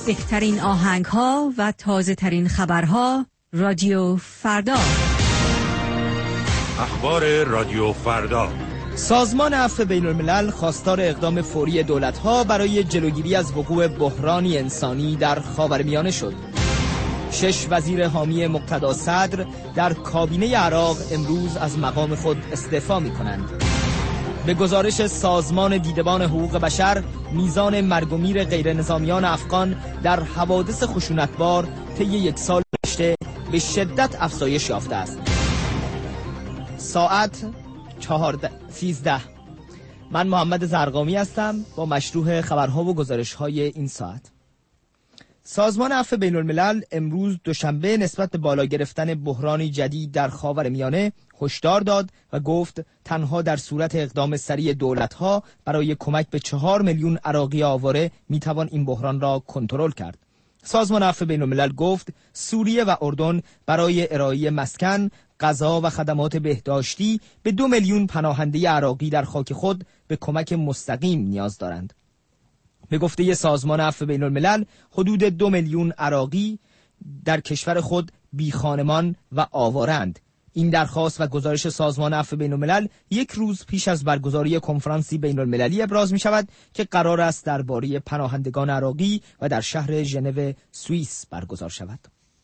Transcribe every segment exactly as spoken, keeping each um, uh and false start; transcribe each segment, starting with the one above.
بهترین آهنگ ها و تازه ترین خبرها رادیو فردا. اخبار رادیو فردا. سازمان عفو بین الملل خواستار اقدام فوری دولت‌ها برای جلوگیری از وقوع بحرانی انسانی در خاورمیانه شد. شش وزیر حامی مقتدا صدر در کابینه عراق امروز از مقام خود استعفا می‌کنند. به گزارش سازمان دیدبان حقوق بشر، میزان مرگ و میر غیر نظامیان افغان در حوادث خشونتبار طی یک سال گذشته به شدت افزایش یافته است. ساعت چهارده سیزده. من محمد زرقامی هستم با مشروح خبرها و گزارش‌های این ساعت. سازمان عفو بین الملل امروز دوشنبه نسبت به بالا گرفتن بحرانی جدید در خاورمیانه هشدار داد و گفت تنها در صورت اقدام سریع دولت‌ها برای کمک به چهار میلیون عراقی آواره میتوان این بحران را کنترل کرد. سازمان عفو بین الملل گفت سوریه و اردن برای ارائه مسکن، غذا و خدمات بهداشتی به دو میلیون پناهنده عراقی در خاک خود به کمک مستقیم نیاز دارند. به گفته سازمان عفو بین الملل حدود دو میلیون عراقی در کشور خود بی خانمان و آوارند. این درخواست و گزارش سازمان عفو بین الملل یک روز پیش از برگزاری کنفرانسی بین المللی ابراز می شود که قرار است درباره پناهندگان عراقی و در شهر ژنو سوئیس برگزار شود.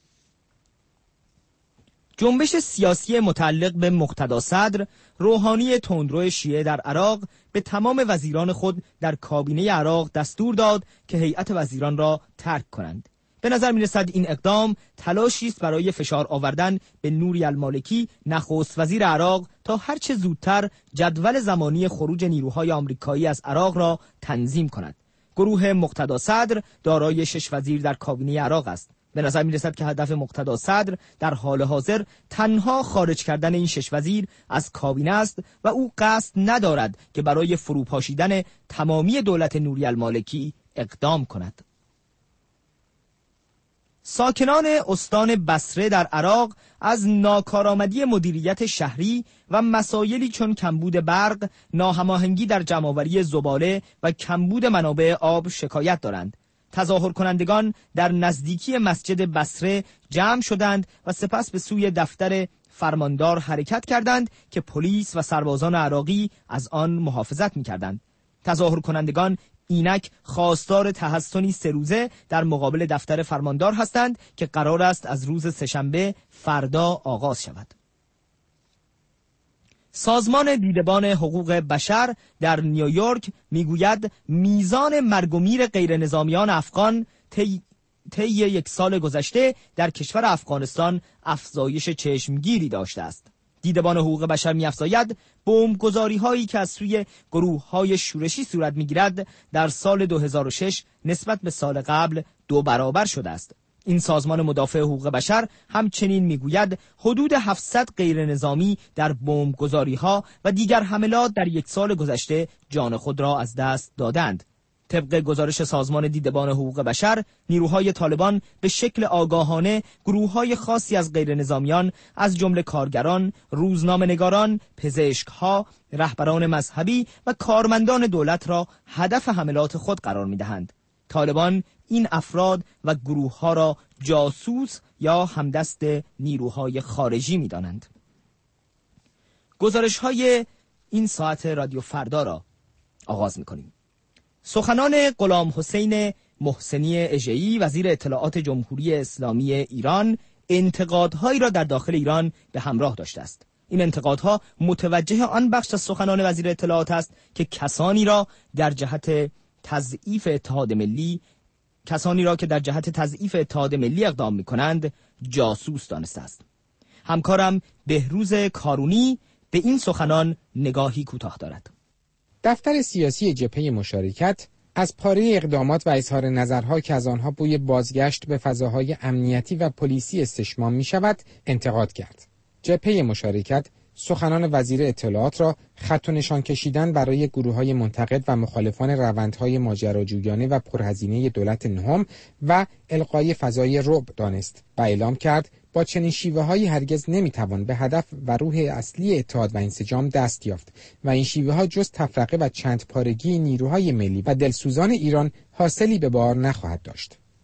جنبش سیاسی متعلق به مقتدا صدر، روحانی تندرو شیعه در عراق، به تمام وزیران خود در کابینه عراق دستور داد که هیئت وزیران را ترک کنند. به نظر می‌رسد این اقدام تلاشی است برای فشار آوردن به نوری المالکی، نخست وزیر عراق، تا هرچه زودتر جدول زمانی خروج نیروهای آمریکایی از عراق را تنظیم کند. گروه مقتدا صدر دارای شش وزیر در کابینه عراق است. به نظر می‌رسد که هدف مقتدا صدر در حال حاضر تنها خارج کردن این شش وزیر از کابینه است و او قصد ندارد که برای فروپاشیدن تمامی دولت نوری المالکی اقدام کند. ساکنان استان بصره در عراق از ناکارآمدی مدیریت شهری و مسائلی چون کمبود برق، ناهماهنگی در جمع‌آوری زباله و کمبود منابع آب شکایت دارند. تظاهر کنندگان در نزدیکی مسجد بصره جمع شدند و سپس به سوی دفتر فرماندار حرکت کردند که پلیس و سربازان عراقی از آن محافظت می‌کردند. تظاهر کنندگان اینک خواستار تحصنی سه روزه در مقابل دفتر فرماندار هستند که قرار است از روز سه‌شنبه فردا آغاز شود. سازمان دیدبان حقوق بشر در نیویورک میگوید میزان مرگ و میر غیر نظامیان افغان طی طی یک سال گذشته در کشور افغانستان افزایش چشمگیری داشته است. دیدبان حقوق بشر می‌افزاید بمبگذاری‌هایی که از سوی گروه‌های شورشی صورت می‌گیرد در سال دو هزار و شش نسبت به سال قبل دو برابر شده است. این سازمان مدافع حقوق بشر همچنین میگوید حدود هفتصد غیر نظامی در بمبگذاری‌ها و دیگر حملات در یک سال گذشته جان خود را از دست دادند. طبق گزارش سازمان دیدبان حقوق بشر، نیروهای طالبان به شکل آگاهانه گروه‌های خاصی از غیر نظامیان از جمله کارگران، روزنامه‌نگاران، پزشک‌ها، رهبران مذهبی و کارمندان دولت را هدف حملات خود قرار می‌دهند. طالبان این افراد و گروه‌ها را جاسوس یا همدست نیروهای خارجی می‌دانند. گزارش‌های این ساعت رادیو فردا را آغاز می‌کنیم. سخنان غلام حسین محسنی اژه‌ای وزیر اطلاعات جمهوری اسلامی ایران انتقادهایی را در داخل ایران به همراه داشته است. این انتقادها متوجه آن بخش از سخنان وزیر اطلاعات است که کسانی را در جهت تضعیف اتحاد ملی کسانی را که در جهت تضعیف اتحاد ملی اقدام می‌کنند جاسوس دانسته است. همکارم بهروز کارونی به این سخنان نگاهی کوتاه دارد. دفتر سیاسی جبهه مشارکت از پاره اقدامات و اظهار نظرها که از آنها بوی بازگشت به فضاهای امنیتی و پلیسی استشمام می شود انتقاد کرد. جبهه مشارکت سخنان وزیر اطلاعات را خط و نشان کشیدن برای گروه‌های منتقد و مخالفان روندهای ماجراجویانه و پرهزینه دولت نهم و القای فضای رعب دانست و اعلام کرد با چنین شیوه‌هایی هرگز نمی‌توان به هدف و روح اصلی اتحاد و انسجام دست یافت و این شیوه‌ها جز تفرقه و چند پارگی نیروهای ملی و دلسوزان ایران حاصلی به بار نخواهد داشت.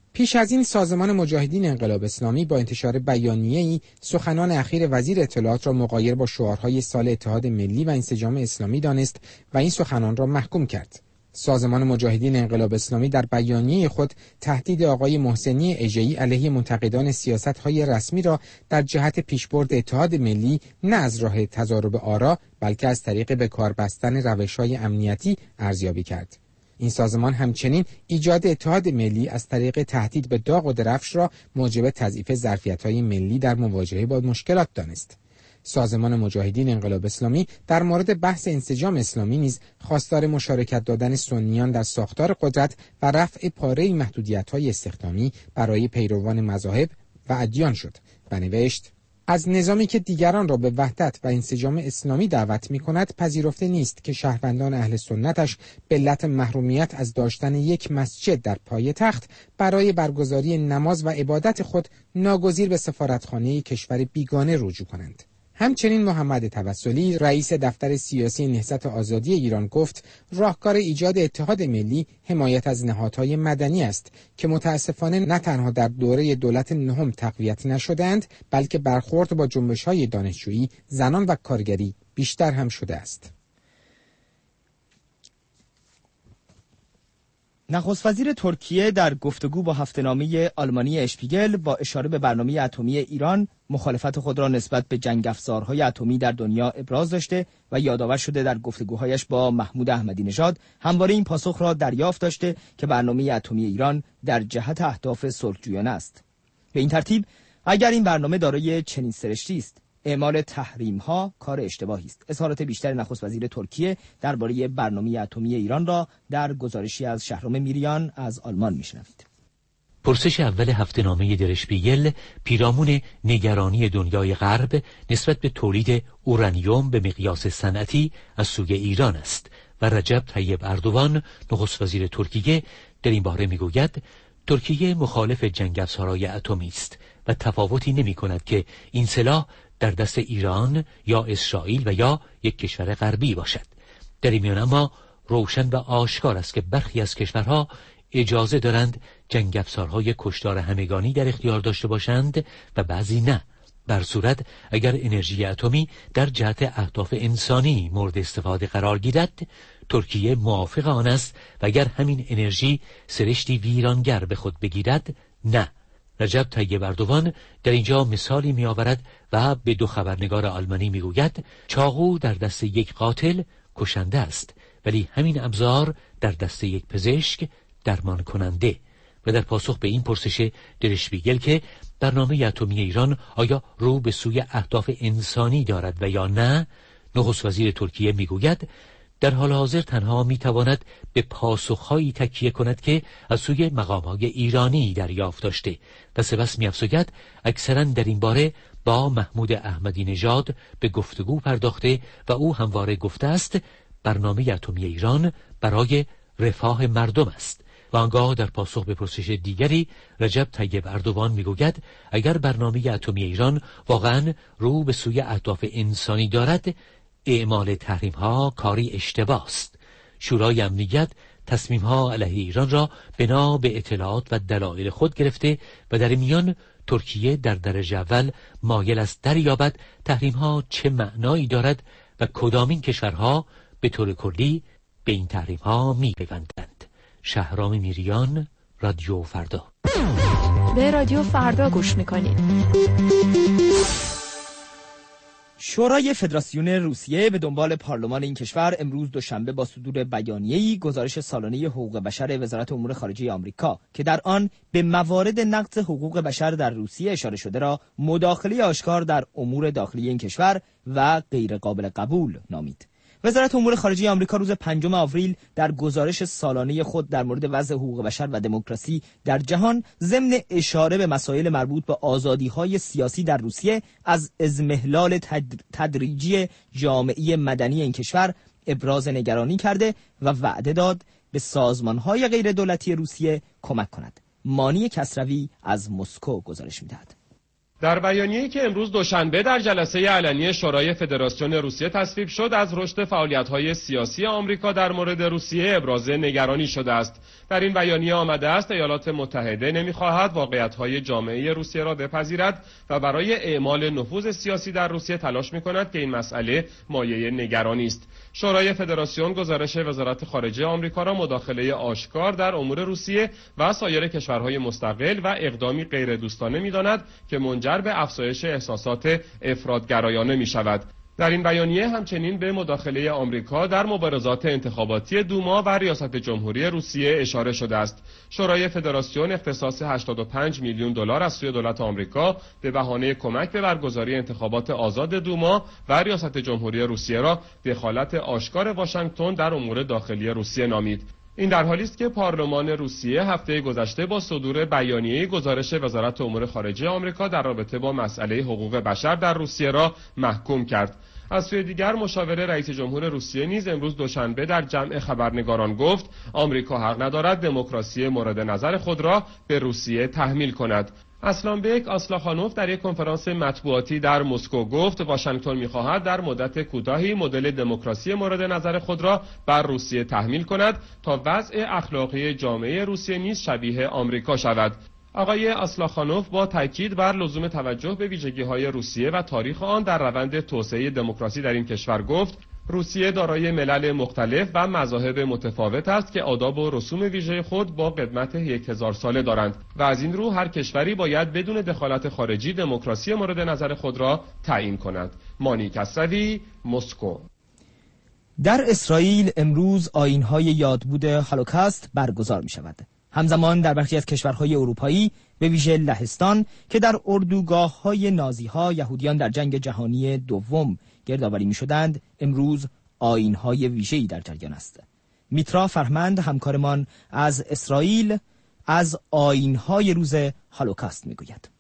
پیش از این سازمان مجاهدین انقلاب اسلامی با انتشار بیانیه‌ای سخنان اخیر وزیر اطلاعات را مغایر با شعارهای سال اتحاد ملی و انسجام اسلامی دانست و این سخنان را محکوم کرد. سازمان مجاهدین انقلاب اسلامی در بیانیه خود تهدید آقای محسنی اژه‌ای علیه منتقدان سیاست‌های رسمی را در جهت پیشبرد اتحاد ملی نه از راه تضارب آرا بلکه از طریق به کار بستن روش‌های امنیتی ارزیابی کرد. این سازمان همچنین ایجاد اتحاد ملی از طریق تهدید به داغ و درفش را موجب تضعیف ظرفیت‌های ملی در مواجهه با مشکلات دانست. سازمان مجاهدین انقلاب اسلامی در مورد بحث انسجام اسلامی نیز خواستار مشارکت دادن سنیان در ساختار قدرت و رفع پاره محدودیت‌های استخدامی برای پیروان مذاهب و ادیان شد و نوشت: از نظامی که دیگران را به وحدت و انسجام اسلامی دعوت می‌کند پذیرفته نیست که شهروندان اهل سنتش به علت محرومیت از داشتن یک مسجد در پایتخت برای برگزاری نماز و عبادت خود ناگزیر به سفارتخانه کشور بیگانه رجوع کنند. همچنین محمد توسلی رئیس دفتر سیاسی نهضت آزادی ایران گفت راهکار ایجاد اتحاد ملی حمایت از نهادهای مدنی است که متاسفانه نه تنها در دوره دولت نهم تقویت نشدند بلکه برخورد با جنبش‌های دانشجویی، زنان و کارگری بیشتر هم شده است. نخست وزیر ترکیه در گفتگو با هفته‌نامه آلمانی اشپیگل با اشاره به برنامه اتمی ایران مخالفت خود را نسبت به جنگ افزارهای اتمی در دنیا ابراز داشته و یادآور شده در گفتگوهایش با محمود احمدی نژاد همواره این پاسخ را دریافت داشته که برنامه اتمی ایران در جهت اهداف صلح‌جویانه است. به این ترتیب اگر این برنامه دارای چنین سرشتی است، اعمال تحریم ها کار اشتباهی است. اظهارات بیشتر نخست وزیر ترکیه درباره برنامه اتمی ایران را در گزارشی از شهرام میریان از آلمان میشنوید. پرسش اول هفته‌نامه در اشپیگل پیرامون نگرانی دنیای غرب نسبت به تولید اورانیوم به مقیاس صنعتی از سوی ایران است و رجب طیب اردوان نخست وزیر ترکیه در این باره میگوید ترکیه مخالف جنگ افزارهای اتمی است و تفاوتی نمی‌کند که این سلاح در دست ایران یا اسرائیل و یا یک کشور غربی باشد. در این میان اما روشن و آشکار است که برخی از کشورها اجازه دارند جنگ افزارهای کشتار همگانی در اختیار داشته باشند و بعضی نه. بر صورت اگر انرژی اتمی در جهت اهداف انسانی مورد استفاده قرار گیرد، ترکیه موافق آن است و اگر همین انرژی سرشتی ویرانگر به خود بگیرد، نه. رجب طیب اردوان در اینجا مثالی می آورد و به دو خبرنگار آلمانی می گوید چاقو در دست یک قاتل کشنده است ولی همین ابزار در دست یک پزشک درمان کننده. و در پاسخ به این پرسش در اشپیگل که برنامه اتمی ایران آیا رو به سوی اهداف انسانی دارد و یا نه، نخست وزیر ترکیه می گوید در حال حاضر تنها می تواند به پاسخهایی تکیه کند که از سوی مقامهای ایرانی دریافت داشته و سپس می افزاید اکثرا در این باره با محمود احمدی نژاد به گفتگو پرداخته و او همواره گفته است برنامه اتمی ایران برای رفاه مردم است. و آنگاه در پاسخ به پرسش دیگری رجب طیب اردوان میگوید اگر برنامه اتمی ایران واقعا رو به سوی اهداف انسانی دارد، اعمال تحریم ها کاری اشتباه است. شورای امنیت تصمیم ها علیه ایران را بنا به اطلاعات و دلایل خود گرفته و در میان ترکیه در درجه اول مایل است دریابد تحریم ها چه معنایی دارد و کدامین کشورها به طور کلی به این تحریم ها می پیوندند. شهرام میریان، رادیو فردا. به رادیو فردا گوش میکنید. شورای فدراسیون روسیه به دنبال پارلمان این کشور امروز دوشنبه با صدور بیانیه‌ای گزارش سالانه حقوق بشر وزارت امور خارجه آمریکا که در آن به موارد نقض حقوق بشر در روسیه اشاره شده را مداخله آشکار در امور داخلی این کشور و غیر قابل قبول نامید. وزارت امور خارجه آمریکا روز پنجم آوریل در گزارش سالانه خود در مورد وضع حقوق بشر و دموکراسی در جهان ضمن اشاره به مسائل مربوط به آزادی‌های سیاسی در روسیه از اضمحلال تدریجی جامعه مدنی این کشور ابراز نگرانی کرده و وعده داد به سازمان‌های غیر دولتی روسیه کمک کند. مانی کسروی از مسکو گزارش می‌دهد. در بیانیه‌ای که امروز دوشنبه در جلسه علنی شورای فدراسیون روسیه تصویب شد، از رشد فعالیت‌های سیاسی آمریکا در مورد روسیه ابراز نگرانی شده است. در این بیانیه آمده است ایالات متحده نمی‌خواهد واقعیت‌های جامعه روسیه را بپذیرد و برای اعمال نفوذ سیاسی در روسیه تلاش می‌کند که این مسئله مایه نگرانی است. شورای فدراسیون گزارش وزارت خارجه آمریکا را مداخله آشکار در امور روسیه و سایر کشورهای مستقل و اقدامی غیر دوستانه می‌داند که منجر به افزایش احساسات افراط‌گرایانه می‌شود. در این بیانیه همچنین به مداخله آمریکا در مبارزات انتخاباتی دوما و ریاست جمهوری روسیه اشاره شده است. شورای فدراسیون اختصاص هشتاد و پنج میلیون دلار از سوی دولت آمریکا به بهانه کمک به برگزاری انتخابات آزاد دوما و ریاست جمهوری روسیه را دخالت آشکار واشنگتن در امور داخلی روسیه نامید. این در حالی است که پارلمان روسیه هفته گذشته با صدور بیانیه گزارش وزارت امور خارجه آمریکا در رابطه با مسئله حقوق بشر در روسیه را محکوم کرد. از سوی دیگر مشاور رئیس جمهور روسیه نیز امروز دوشنبه در جمع خبرنگاران گفت آمریکا حق ندارد دموکراسی مورد نظر خود را به روسیه تحمیل کند. اسلانبک آسلاخانوف در یک کنفرانس مطبوعاتی در مسکو گفت واشنگتن می‌خواهد در مدت کوتاهی مدل دموکراسی مورد نظر خود را بر روسیه تحمیل کند تا وضع اخلاقی جامعه روسیه نیز شبیه آمریکا شود. آقای آسلاخانوف با تاکید بر لزوم توجه به ویژگی‌های روسیه و تاریخ آن در روند توسعه دموکراسی در این کشور گفت روسیه دارای ملل مختلف و مذاهب متفاوت است که آداب و رسوم ویژه خود با قدمت یک هزار ساله دارند و از این رو هر کشوری باید بدون دخالت خارجی دموکراسی مورد نظر خود را تعیین کند. مانی کسروی، مسکو. در اسرائیل امروز آیین‌های یادبود هولوکاست برگزار می‌شود. همزمان در برخی از کشورهای اروپایی به ویژه لهستان که در اردوگاه‌های نازی‌ها یهودیان در جنگ جهانی دوم گردآوری می‌شدند، امروز آیین‌های ویژه‌ای در جریان است. میترا فرهمند همکارمان از اسرائیل از آیین‌های روز هولوکاست می‌گوید.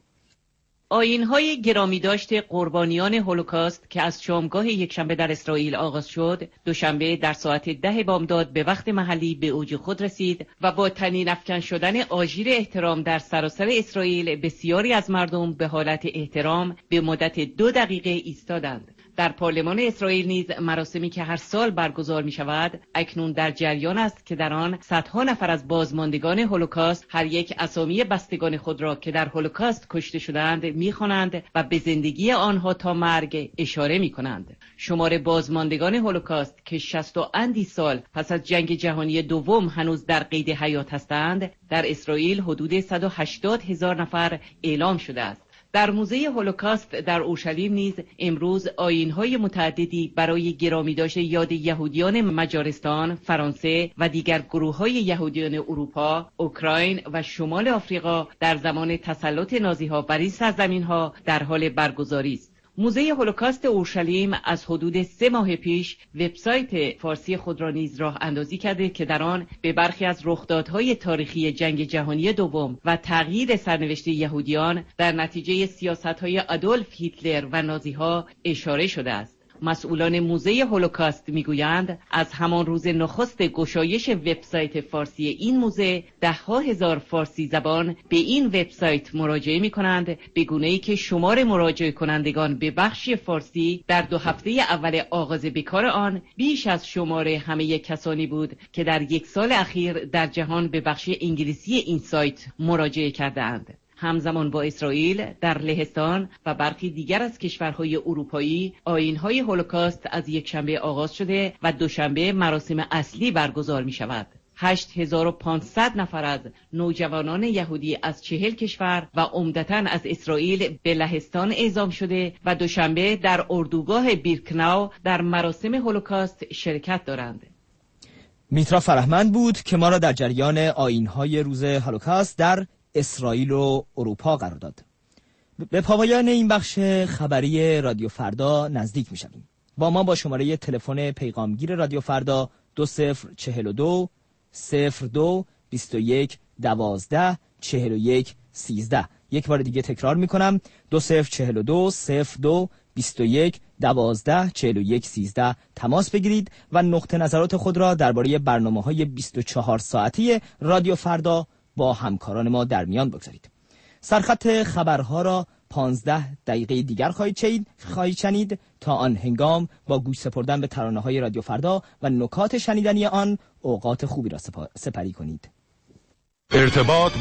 آیین‌های گرامی داشته قربانیان هولوکاست که از شامگاه یکشنبه در اسرائیل آغاز شد، دوشنبه در ساعت ده بامداد به وقت محلی به اوج خود رسید و با طنین افکن شدن آژیر احترام در سراسر اسرائیل بسیاری از مردم به حالت احترام به مدت دو دقیقه ایستادند. در پارلمان اسرائیل نیز مراسمی که هر سال برگزار می شود اکنون در جریان است که در آن صدها نفر از بازماندگان هولوکاست هر یک اسامی بستگان خود را که در هولوکاست کشته شدند می خوانند و به زندگی آنها تا مرگ اشاره می کنند. شمار بازماندگان هولوکاست که شصت و اندی سال پس از جنگ جهانی دوم هنوز در قید حیات هستند در اسرائیل حدود صد و هشتاد هزار نفر اعلام شده است. در موزه هولوکاست در اورشلیم نیز امروز آیین‌های متعددی برای گرامی داشته یاد یهودیان مجارستان، فرانسه و دیگر گروه‌های یهودیان اروپا، اوکراین و شمال آفریقا در زمان تسلط نازی‌ها بر این سرزمین‌ها در حال برگزاری است. موزه هولوکاست اورشلیم از حدود سه ماه پیش وبسایت فارسی خود را نیز راه اندازی کرده که در آن به برخی از رخدادهای تاریخی جنگ جهانی دوم و تغییر سرنوشت یهودیان در نتیجه سیاست‌های آدولف هیتلر و نازی‌ها اشاره شده است. مسئولان موزه هولوکاست میگویند از همان روز نخست گشایش وبسایت فارسی این موزه ده‌ها هزار فارسی زبان به این وبسایت مراجعه می‌کنند، به گونه‌ای که شمار مراجعه کنندگان به بخش فارسی در دو هفته اول آغاز بکار آن بیش از شمار همه کسانی بود که در یک سال اخیر در جهان به بخش انگلیسی این سایت مراجعه کردند. همزمان با اسرائیل در لهستان و برخی دیگر از کشورهای اروپایی آیین‌های هولوکاست از یکشنبه آغاز شده و دوشنبه مراسم اصلی برگزار می شود. هشت هزار و پانصد نفر از نوجوانان یهودی از چهل کشور و عمدتاً از اسرائیل به لهستان اعزام شده و دوشنبه در اردوگاه بیرکناو در مراسم هولوکاست شرکت دارند. میترا فرهمند بود که ما را در جریان آیین‌های روز هولوکاست در اسرائیل و اروپا قرار داد. به پایان این بخش خبری رادیو فردا نزدیک می شویم. با ما با شماره تلفن پیغامگیر رادیو فردا دو صفر چهل و دو صفر دو بیست و یک دوازده چهل و یک سیزده. یک بار دیگه تکرار می کنم دو صفر چهل و دو صفر دو بیست و یک دوازده چهل و یک سیزده تماس بگیرید و نقطه نظرات خود را درباره برنامه‌های بیست و چهار ساعتی رادیو فردا با همکاران ما در میان بگذارید. سرخط خبرها را پانزده دقیقه دیگر خواهید شنید خواهید شنید تا آن هنگام با گوش سپردن به ترانه‌های رادیو فردا و نکات شنیدنی آن اوقات خوبی را سپری کنید. ارتباط